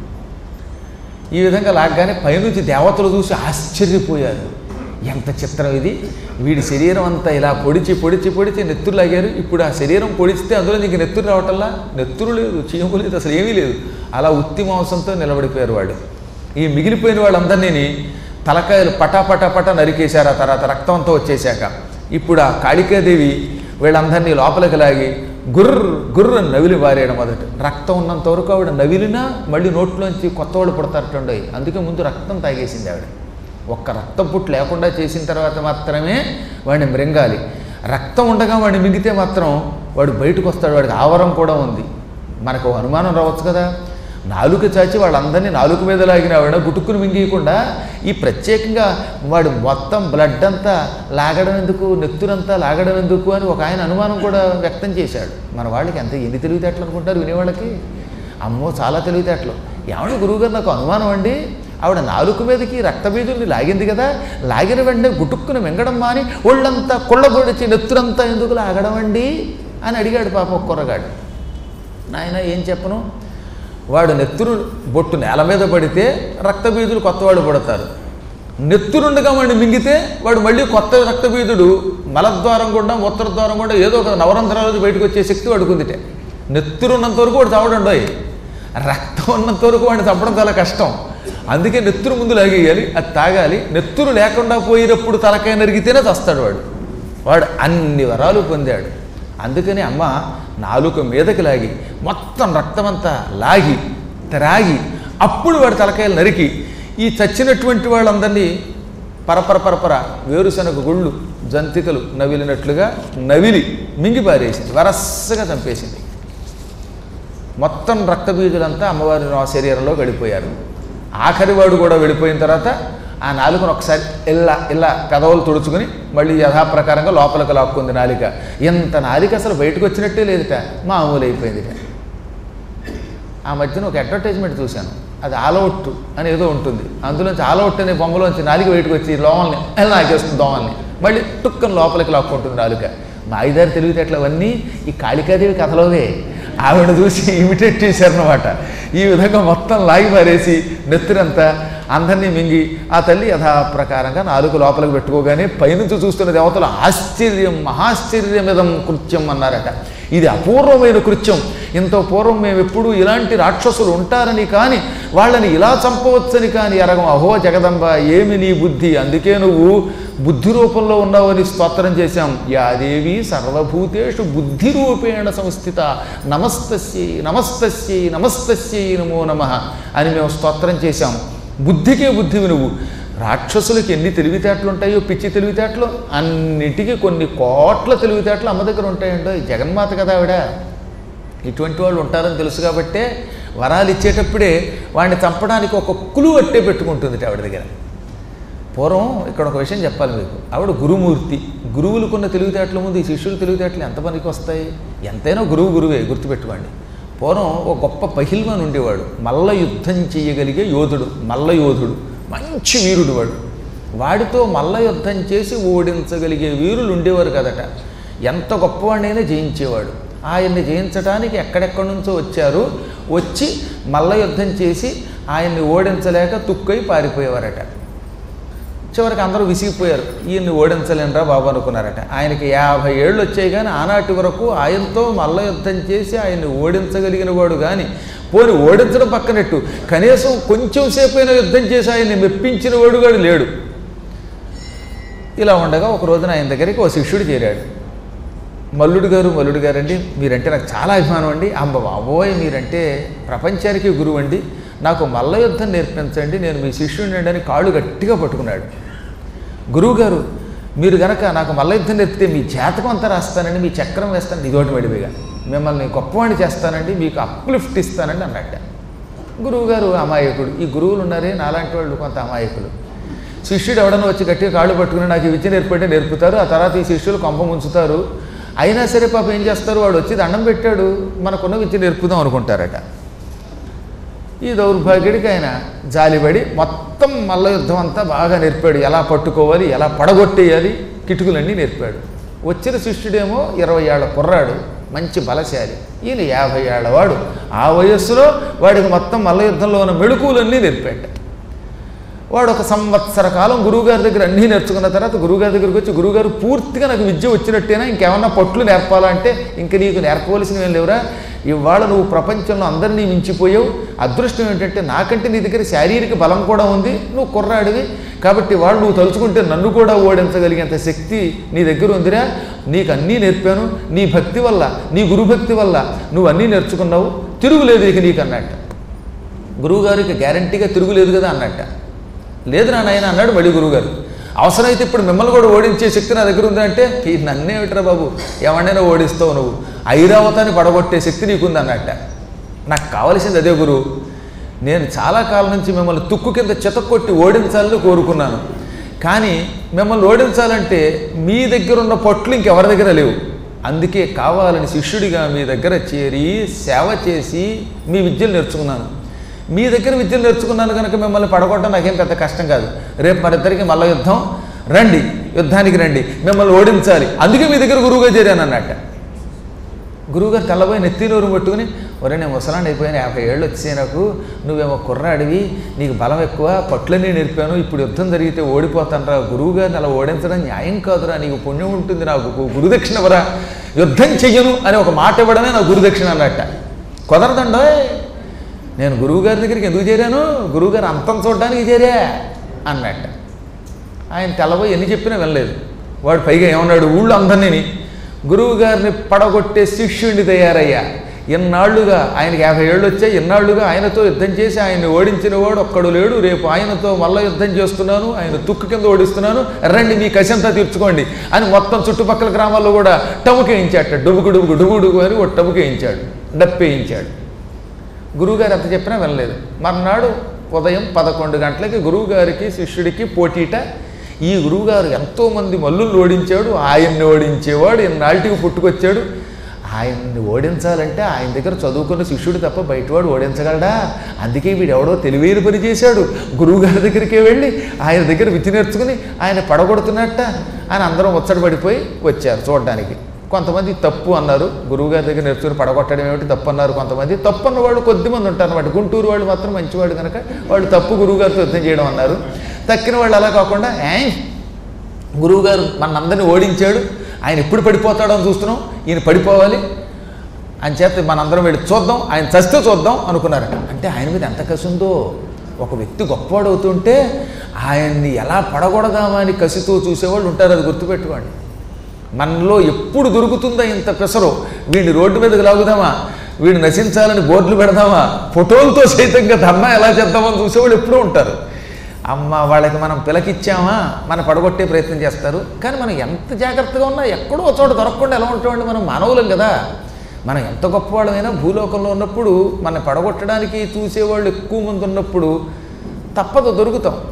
A: ఈ విధంగా లాగ్గానే పైనుంచి దేవతలు చూసి ఆశ్చర్యపోయారు. ఎంత చిత్రం ఇది, వీడి శరీరం అంతా ఇలా పొడిచి పొడిచి పొడిచి నెత్తురు లాగారు. ఇప్పుడు ఆ శరీరం పొడిస్తే అందులో నీకు నెత్తురు రావటంలా, నెత్తురు లేదు, చీము లేదు, అసలు ఏమీ లేదు. అలా ఉత్తి మాంసంతో నిలబడిపోయారు వాడు. ఈ మిగిలిపోయిన వాళ్ళందరినీ తలకాయలు పటాపటా పటా నరికేశారు. ఆ తర్వాత రక్తం అంతా వచ్చేశాక ఇప్పుడు ఆ కాళికాదేవి వీళ్ళందరినీ లోపలికి లాగి గుర్ర గుర్ర నవిలి వారేయడం మొదట. రక్తం ఉన్నంత వరకు ఆవిడ నవిలినా మళ్ళీ నోట్లోంచి కొత్త వాళ్ళు పుడతారటండి. అందుకే ముందు రక్తం తాగేసింది ఆవిడ. ఒక్క రక్తం పుట్టు లేకుండా చేసిన తర్వాత మాత్రమే వాడిని మృంగాలి. రక్తం ఉండగా వాడిని మింగితే మాత్రం వాడు బయటకు వస్తాడు, వాడికి ఆవరం కూడా ఉంది. మనకు అనుమానం రావచ్చు కదా, నాలుక చాచి వాళ్ళందరినీ నాలుగు మీద లాగిన ఆవిడ గుటుక్కుని మింగేయకుండా ఈ ప్రత్యేకంగా వాడు మొత్తం బ్లడ్ అంతా లాగడం ఎందుకు, నెత్తురంతా లాగడం ఎందుకు అని ఒక ఆయన అనుమానం కూడా వ్యక్తం చేశాడు. మన వాళ్ళకి ఎంత ఎన్ని తెలివితేటలు అనుకుంటారు వినేవాళ్ళకి. అమ్మో చాలా తెలివితేటలు. ఏమంటే గురువుగారు నాకు అనుమానం అండి, ఆవిడ నాలుక మీదకి రక్తబీజుల్ని లాగింది కదా, లాగిన వెంటనే గుటుక్కుని మింగడం మాని ఒళ్ళంతా కొళ్ళబొడిచి నెత్తురంతా ఎందుకు లాగడం అండి అని అడిగాడు పాప ఒక కుర్రగాడు. నాయన ఏం చెప్పను, వాడు నెత్తురు బొట్టు నేల మీద పడితే రక్తబీజులు కొత్తవాడు పడతారు. నెత్తురుండగా వాడిని మింగితే వాడు మళ్ళీ కొత్త రక్తబీజుడు మలద్వారం గుండా మూత్ర ద్వారం గుండా ఏదో ఒక నవరంధ్రాలు బయటకు వచ్చే శక్తి వాడుకుందిటే. నెత్తురున్నంత వరకు వాడు చావడండోయ్, రక్తం ఉన్నంత వరకు వాడిని చంపడం చాలా కష్టం. అందుకే నెత్తురు ముందు లాగేయాలి, అది తాగాలి. నెత్తురు లేకుండా పోయినప్పుడు తలకాయ నరిగితేనే చస్తాడు వాడు. వాడు అన్ని వరాలు పొందాడు. అందుకని అమ్మ నాలుక మీదకి లాగి మొత్తం రక్తమంతా లాగి త్రాగి అప్పుడు వాడి తలకాయలు నరికి ఈ చచ్చినటువంటి వాళ్ళందరినీ పరపర పరపర వేరుశనగ గుళ్ళు జంతికలు నవిలినట్లుగా నవిలి మింగి పారేసింది, వరస్సగా చంపేసింది. మొత్తం రక్తబీజులంతా అమ్మవారి శరీరంలో గడిపోయారు. ఆఖరి వాడు కూడా వెళ్ళిపోయిన తర్వాత ఆ నాలుకను ఒకసారి ఇలా ఇలా పెదవులు తుడుచుకుని మళ్ళీ యథాప్రకారంగా లోపలికి లాక్కుంది నాలిక. ఎంత నాలిక అసలు బయటకు వచ్చినట్టే లేదుట, మామూలు అయిపోయిందిట. ఆ మధ్యన ఒక అడ్వర్టైజ్మెంట్ చూశాను, అది ఆలౌట్ అని ఏదో ఉంటుంది, అందులోంచి ఆలౌట్ అనే బొమ్మలోంచి నాలిక బయటకు వచ్చి లోమల్ని ఎలా నాకేస్తుంది దోమల్ని మళ్ళీ టుక్కని లోపలికి లాక్కుంటుంది నాలుక. మా ఐదారు తెలివితేటలు అవన్నీ ఈ కాళికాదేవి కథలోవే. ఆవిడ చూసి ఇమిటేట్ చేశారన్నమాట. ఈ విధంగా మొత్తం లాగి పారేసి నెత్తురంతా అందరినీ మింగి ఆ తల్లి యథాప్రకారంగా నాలుగు లోపలికి పెట్టుకోగానే పైనుంచి చూస్తున్న దేవతలు ఆశ్చర్యం మహాశ్చర్యమిదం కృత్యం అన్నారట. ఇది అపూర్వమైన కృత్యం. ఇంత పూర్వం మేము ఎప్పుడూ ఇలాంటి రాక్షసులు ఉంటారని కానీ వాళ్ళని ఇలా చంపవచ్చని కానీ ఎరగం. అహో జగదంబ, ఏమి నీ బుద్ధి, అందుకే నువ్వు బుద్ధి రూపంలో ఉన్నావని స్తోత్రం చేశాం. యాదేవి సర్వభూతేషు బుద్ధి రూపేణ సంస్థిత నమస్తస్యై నమస్తస్యై నమస్తస్యై నమో నమః అని మేము స్తోత్రం చేశాం. బుద్ధికే బుద్ధివి నువ్వు. రాక్షసులకి ఎన్ని తెలివితేటలు ఉంటాయో, పిచ్చి తెలివితేటలు, అన్నిటికీ కొన్ని కోట్ల తెలివితేటలు అమ్మ దగ్గర ఉంటాయండో. జగన్మాత కదా ఆవిడ. ఇటువంటి వాళ్ళు ఉంటారని తెలుసు కాబట్టే వరాలు ఇచ్చేటప్పుడే వాడిని చంపడానికి ఒక కులు అట్టే పెట్టుకుంటుంది ఆవిడ దగ్గర. పూర్వం ఇక్కడ ఒక విషయం చెప్పాలి మీకు. ఆవిడ గురుమూర్తి. గురువులకున్న తెలివితేటల ముందు ఈ శిష్యుల తెలివితేటలు ఎంత పనికి వస్తాయి? ఎంతైనా గురువు గురువే, గుర్తుపెట్టుకోండి. పూర్వం ఒక గొప్ప పహిల్వాన్ ఉండేవాడు, మల్ల యుద్ధం చేయగలిగే యోధుడు, మల్ల యోధుడు, మంచి వీరుడు వాడు. వాడితో మల్ల యుద్ధం చేసి ఓడించగలిగే వీరులు ఉండేవారు కదట. ఎంత గొప్పవాడినైనా జయించేవాడు. ఆయన్ని జయించడానికి ఎక్కడెక్కడి నుంచో వచ్చారు. వచ్చి మల్ల యుద్ధం చేసి ఆయన్ని ఓడించలేక తుక్కై పారిపోయేవారట. చివరికి అందరూ విసిగిపోయారు. ఈయన్ని ఓడించలేనరా బాబు అనుకున్నారట. ఆయనకి యాభై ఏళ్ళు వచ్చాయి కానీ ఆనాటి వరకు ఆయనతో మల్ల యుద్ధం చేసి ఆయన్ని ఓడించగలిగిన వాడు కానీ, పోని ఓడించడం పక్కనట్టు కనీసం కొంచెం సేపైనా యుద్ధం చేసి ఆయన్ని మెప్పించిన వాడు కూడా లేడు. ఇలా ఉండగా ఒక రోజున ఆయన దగ్గరికి ఓ శిష్యుడు చేరాడు. మల్లుడు గారు మల్లుడు గారండి, మీరంటే నాకు చాలా అభిమానం అండి. అమ్మ బాబోయ్, మీరంటే ప్రపంచానికి గురువు అండి, నాకు మల్ల యుద్ధం నేర్పించండి, నేను మీ శిష్యుడిని అండి అని కాళ్ళు గట్టిగా పట్టుకున్నాడు. గురువుగారు, మీరు గనక నాకు మల్ల యుద్ధం నేర్పితే మీ జాతకం అంతా రాస్తానండి, మీ చక్రం వేస్తానండి, ఇదోటి వడివిగా మిమ్మల్ని గొప్పవాణ్ణి చేస్తానండి, మీకు అప్లిఫ్ట్ ఇస్తానండి అన్నట్ట. గురువుగారు అమాయకుడు. ఈ గురువులు ఉన్నారే నాలాంటి వాళ్ళు కొంత అమాయకులు. శిష్యుడు ఎవడన్నా వచ్చి గట్టిగా కాళ్ళు పట్టుకుని నాకు ఈ విద్య నేర్పంటే నేర్పుతారు. ఆ తర్వాత ఈ శిష్యులు కొంప ముంచుతారు. అయినా సరే పాప ఏం చేస్తారు, వాడు వచ్చి దండం పెట్టాడు మనకున్న విద్య నేర్పుదాం అనుకుంటారట. ఈ దౌర్భాగ్యుడికి ఆయన జాలిపడి మొత్తం మల్ల యుద్ధం అంతా బాగా నేర్పాడు. ఎలా పట్టుకోవాలి, ఎలా పడగొట్టేయాలి, కిటుకులన్నీ నేర్పాడు. వచ్చిన శిష్యుడేమో ఇరవై ఏళ్ల కుర్రాడు, మంచి బలశాలి. ఈయన యాభై ఏళ్లవాడు. ఆ వయస్సులో వాడికి మొత్తం మల్ల యుద్ధంలో ఉన్న మెళుకువలన్నీ నేర్పాడు. వాడు ఒక సంవత్సర కాలం గురువుగారి దగ్గర అన్నీ నేర్చుకున్న తర్వాత గురువుగారి దగ్గరికి వచ్చి, గురువుగారు పూర్తిగా నాకు విద్య వచ్చినట్టేనా, ఇంకేమన్నా పట్లు నేర్పాలంటే ఇంక నీకు నేర్పవలసినవి ఏం లేవురా, ఇవాళ నువ్వు ప్రపంచంలో అందరినీ మించిపోయావు. అదృష్టం ఏంటంటే నాకంటే నీ దగ్గర శారీరక బలం కూడా ఉంది, నువ్వు కుర్రాడివి కాబట్టి వాళ్ళు నువ్వు తలుచుకుంటే నన్ను కూడా ఓడించగలిగేంత శక్తి నీ దగ్గర ఉందిరా, నీకు అన్నీ నేర్పాను, నీ భక్తి వల్ల, నీ గురుభక్తి వల్ల నువ్వు అన్నీ నేర్చుకున్నావు, తిరుగులేదు ఇక నీకు అన్నట్ట. గురువుగారికి గ్యారంటీగా తిరుగులేదు కదా అన్నట్ట. లేదు నా నాయన అన్నాడు మళ్ళీ గురువుగారు. అవసరమైతే ఇప్పుడు మిమ్మల్ని కూడా ఓడించే శక్తి నా దగ్గర ఉందంటే, ఈ నన్నేమిట్రా బాబు, ఎవరినైనా ఓడిస్తావు నువ్వు, ఐరావతాన్ని పడగొట్టే శక్తి నీకుంది అన్నట్ట. నాకు కావలసింది అదే గురువు. నేను చాలా కాలం నుంచి మిమ్మల్ని తుక్కు కింద చితక్కొట్టి ఓడించాలని కోరుకున్నాను. కానీ మిమ్మల్ని ఓడించాలంటే మీ దగ్గర ఉన్న పట్లు ఇంకెవరి దగ్గర లేవు. అందుకే కావాలని శిష్యుడిగా మీ దగ్గర చేరి సేవ చేసి మీ విద్యలు నేర్చుకున్నాను. మీ దగ్గర విద్యలు నేర్చుకున్నాను కనుక మిమ్మల్ని పడగొట్టడం నాకేం పెద్ద కష్టం కాదు. రేపు మరిద్దరికి మల్ల యుద్ధం, రండి యుద్ధానికి రండి, మిమ్మల్ని ఓడించాలి, అందుకే మీ దగ్గర గురువుగా చేరాను అన్నట్ట. గురువుగారు తెల్లబోయి నెత్తినూరు పట్టుకుని, ఒరే నేను ముసలాండి అయిపోయాను, యాభై ఏళ్ళు వచ్చాయి నాకు, నువ్వేమో కుర్రాడివి, నీకు బలం ఎక్కువ, పట్లన్నీ నేర్పాను, ఇప్పుడు యుద్ధం జరిగితే ఓడిపోతానరా, గురువుగారిని అలా ఓడించడం న్యాయం కాదురా, నీకు పుణ్యం ఉంటుంది, నాకు గురుదక్షిణ వరా, యుద్ధం చెయ్యను అని ఒక మాట ఇవ్వడమే నా గురుదక్షిణ అన్నట్ట. కుదరదండో, నేను గురువుగారి దగ్గరికి ఎందుకు చేరాను, గురువుగారు అంతం చూడడానికి చేరా అన్నట్ట. ఆయన తెల్లబోయి ఎన్ని చెప్పినా వెళ్ళలేదు. వాడు పైగా ఏమన్నాడు, ఊళ్ళో అందరినీ గురువుగారిని పడగొట్టే శిష్యుడిని తయారయ్యా. ఎన్నాళ్లుగా ఆయనకి యాభై ఏళ్ళు వచ్చాయి, ఎన్నాళ్లుగా ఆయనతో యుద్ధం చేసి ఆయన్ని ఓడించిన వాడు ఒక్కడు లేడు, రేపు ఆయనతో మల్ల యుద్ధం చేస్తున్నాను, ఆయన తుక్కు కింద ఓడిస్తున్నాను, రండి మీ కసంతా తీర్చుకోండి అని మొత్తం చుట్టుపక్కల గ్రామాల్లో కూడా టముకేయించాట. డుబుకు డుబుకు డుబుడుగు అని ఒక టముకేయించాడు, డప్పేయించాడు. గురువుగారు ఎంత చెప్పినా వెళ్ళలేదు. మర్నాడు ఉదయం పదకొండు గంటలకి గురువుగారికి శిష్యుడికి పోటీట. ఈ గురువుగారు ఎంతోమంది మల్లులు ఓడించాడు, ఆయన్ని ఓడించేవాడు, ఇన్నాళ్ళకి పుట్టుకొచ్చాడు. ఆయన్ని ఓడించాలంటే ఆయన దగ్గర చదువుకున్న శిష్యుడు తప్ప బయటవాడు ఓడించగలడా, అందుకే వీడెవడో తెలివైన పని చేశాడు, గురువుగారి దగ్గరికే వెళ్ళి ఆయన దగ్గర విద్య నేర్చుకుని ఆయన పడగొడుతున్నట్ట అని అందరం ముచ్చటపడిపోయి వచ్చారు చూడడానికి. కొంతమంది తప్పు అన్నారు, గురువుగారి దగ్గర నేర్చుకుని పడగొట్టడం ఏమిటి తప్పు అన్నారు కొంతమంది. తప్పు అన్న వాళ్ళు కొద్దిమంది ఉంటారు అన్నమాట. గుంటూరు వాళ్ళు మాత్రం మంచివాడు కనుక వాళ్ళు తప్పు గురువుగారితో యుద్ధం చేయడం అన్నారు. తక్కిన వాళ్ళు అలా కాకుండా ఏ గురువుగారు మనందరినీ ఓడించాడు, ఆయన ఎప్పుడు పడిపోతాడో అని చూస్తున్నాం, ఈయన పడిపోవాలి అని చేత మనందరం వెళ్ళి చూద్దాం, ఆయన చస్తే చూద్దాం అనుకున్నారట. అంటే ఆయన మీద ఎంత కసి ఉందో. ఒక వ్యక్తి గొప్పవాడు అవుతుంటే ఆయన్ని ఎలా పడగొడదామా అని కసితో చూసేవాళ్ళు ఉంటారు, అది గుర్తుపెట్టుకోండి. మనలో ఎప్పుడు దొరుకుతుందో ఇంత పెసరు, వీడిని రోడ్డు మీదకి లాగుదామా, వీడిని నశించాలని బోర్డులు పెడదామా, ఫోటోలతో సైతంగా ధర్నా ఎలా చేద్దామని చూసేవాళ్ళు ఎప్పుడూ ఉంటారు. అమ్మ వాళ్ళకి మనం పిలకిచ్చామా మన పడగొట్టే ప్రయత్నం చేస్తారు. కానీ మనం ఎంత జాగ్రత్తగా ఉన్నా ఎక్కడో చోట దొరకకుండా ఎలా ఉంటామండి, మనం మానవులం కదా. మనం ఎంత గొప్పవాళ్ళమైనా భూలోకంలో ఉన్నప్పుడు మన పడగొట్టడానికి చూసేవాళ్ళు ఎక్కువ మంది ఉన్నప్పుడు తప్పదు దొరుకుతాం.